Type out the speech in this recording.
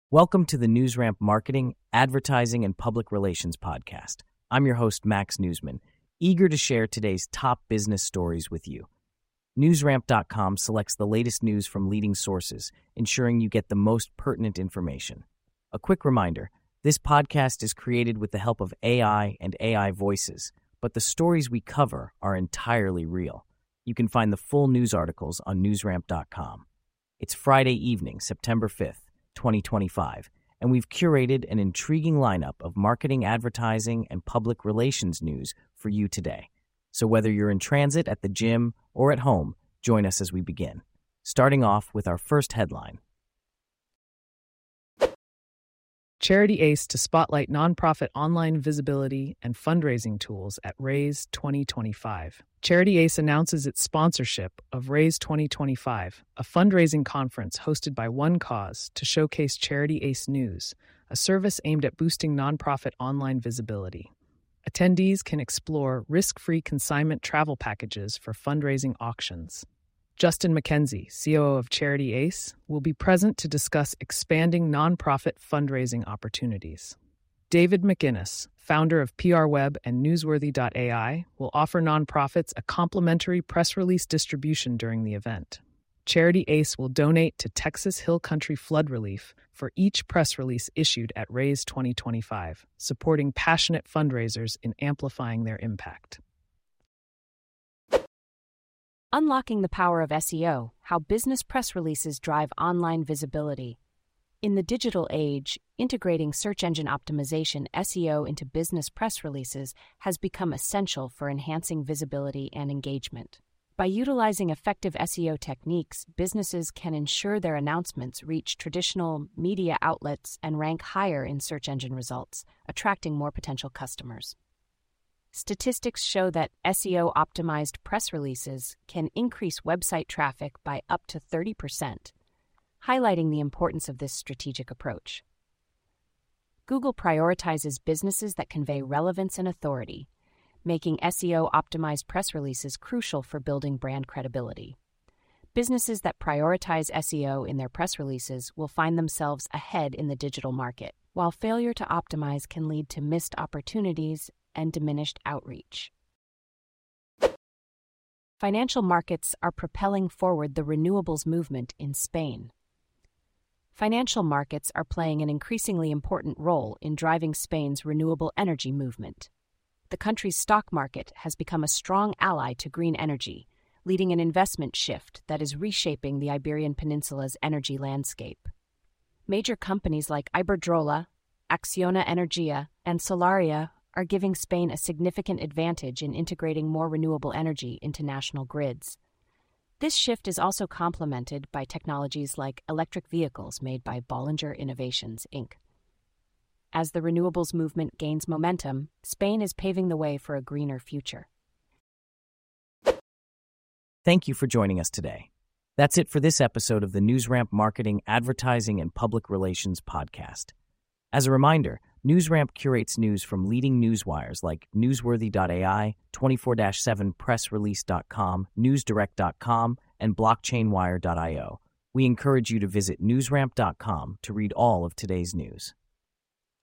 Welcome to the NewsRamp Marketing, Advertising, and Public Relations podcast. I'm your host, Max Newsman, eager to share today's top business stories with you. NewsRamp.com selects the latest news from leading sources, ensuring you get the most pertinent information. A quick reminder, this podcast is created with the help of AI and AI voices, but the stories we cover are entirely real. You can find the full news articles on NewsRamp.com. It's Friday evening, September 5th. 2025, and we've curated an intriguing lineup of marketing, advertising, and public relations news for you today. So whether you're in transit, at the gym, or at home, join us as we begin. Starting off with our first headline. Charity Ace to spotlight nonprofit online visibility and fundraising tools at Raise 2025. Charity Ace announces its sponsorship of Raise 2025, a fundraising conference hosted by One Cause to showcase Charity Ace News, a service aimed at boosting nonprofit online visibility. Attendees can explore risk-free consignment travel packages for fundraising auctions. Justin McKenzie, COO of Charity Ace, will be present to discuss expanding nonprofit fundraising opportunities. David McGinnis, founder of PRWeb and Newsworthy.ai, will offer nonprofits a complimentary press release distribution during the event. Charity Ace will donate to Texas Hill Country flood relief for each press release issued at Raise 2025, supporting passionate fundraisers in amplifying their impact. Unlocking the power of SEO, how business press releases drive online visibility. In the digital age, integrating search engine optimization (SEO) into business press releases has become essential for enhancing visibility and engagement. By utilizing effective SEO techniques, businesses can ensure their announcements reach traditional media outlets and rank higher in search engine results, attracting more potential customers. Statistics show that SEO-optimized press releases can increase website traffic by up to 30%, highlighting the importance of this strategic approach. Google prioritizes businesses that convey relevance and authority, making SEO-optimized press releases crucial for building brand credibility. Businesses that prioritize SEO in their press releases will find themselves ahead in the digital market, while failure to optimize can lead to missed opportunities and diminished outreach. Financial markets are propelling forward the renewables movement in Spain. Financial markets are playing an increasingly important role in driving Spain's renewable energy movement. The country's stock market has become a strong ally to green energy, leading an investment shift that is reshaping the Iberian Peninsula's energy landscape. Major companies like Iberdrola, Acciona Energía, and Solaria are giving Spain a significant advantage in integrating more renewable energy into national grids. This shift is also complemented by technologies like electric vehicles made by Bollinger Innovations, Inc. As the renewables movement gains momentum, Spain is paving the way for a greener future. Thank you for joining us today. That's it for this episode of the NewsRamp Marketing, Advertising, and Public Relations podcast. As a reminder, NewsRamp curates news from leading newswires like Newsworthy.ai, 24/7pressrelease.com, NewsDirect.com, and BlockchainWire.io. We encourage you to visit NewsRamp.com to read all of today's news.